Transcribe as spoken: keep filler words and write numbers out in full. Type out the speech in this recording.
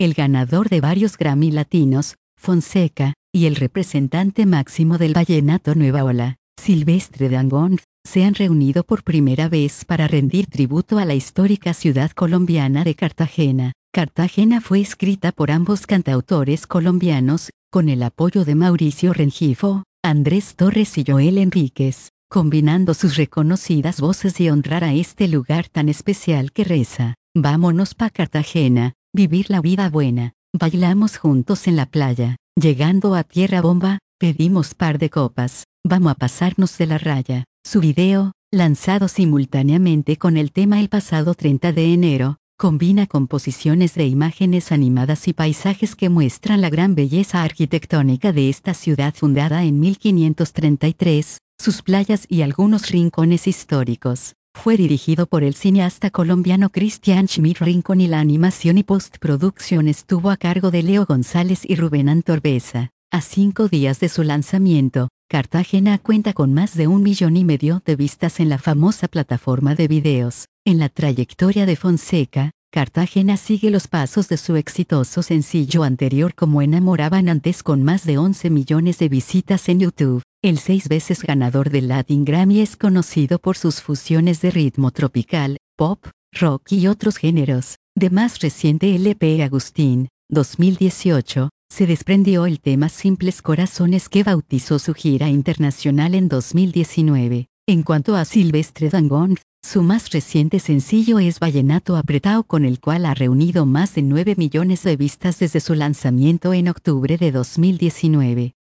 el ganador de varios Grammy latinos, Fonseca, y el representante máximo del vallenato Nueva Ola, Silvestre Dangond, se han reunido por primera vez para rendir tributo a la histórica ciudad colombiana de Cartagena. Cartagena fue escrita por ambos cantautores colombianos, con el apoyo de Mauricio Rengifo, Andrés Torres y Joel Enríquez, combinando sus reconocidas voces y honrar a este lugar tan especial que reza: vámonos pa' Cartagena, vivir la vida buena. Bailamos juntos en la playa, llegando a Tierra Bomba, pedimos par de copas, vamos a pasarnos de la raya. Su video, lanzado simultáneamente con el tema el pasado treinta de enero, combina composiciones de imágenes animadas y paisajes que muestran la gran belleza arquitectónica de esta ciudad fundada en mil quinientos treinta y tres, sus playas y algunos rincones históricos. Fue dirigido por el cineasta colombiano Cristian Schmidt Rincón y la animación y postproducción estuvo a cargo de Leo González y Rubén Antorbeza. A cinco días de su lanzamiento, Cartagena cuenta con más de un millón y medio de vistas en la famosa plataforma de videos. En la trayectoria de Fonseca, Cartagena sigue los pasos de su exitoso sencillo anterior como Enamoraban antes, con más de once millones de visitas en YouTube. El seis veces ganador del Latin Grammy es conocido por sus fusiones de ritmo tropical, pop, rock y otros géneros. De más reciente L P Agustín, dos mil dieciocho, se desprendió el tema Simples Corazones, que bautizó su gira internacional en dos mil diecinueve. En cuanto a Silvestre Dangond, su más reciente sencillo es Vallenato Apretao, con el cual ha reunido más de nueve millones de vistas desde su lanzamiento en octubre de dos mil diecinueve.